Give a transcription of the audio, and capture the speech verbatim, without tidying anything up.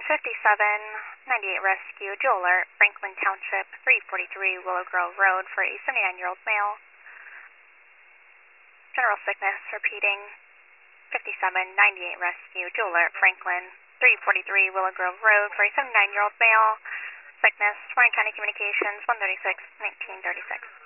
fifty-seven ninety-eight rescue, dual alert, Franklin Township, three forty-three Willow Grove Road for a seventy-nine-year-old male. General sickness, repeating, fifty-seven ninety-eight rescue, dual alert, Franklin, three forty-three Willow Grove Road for a seventy-nine-year-old male. Sickness, Warren County Communications, one thirty-six nineteen thirty-six.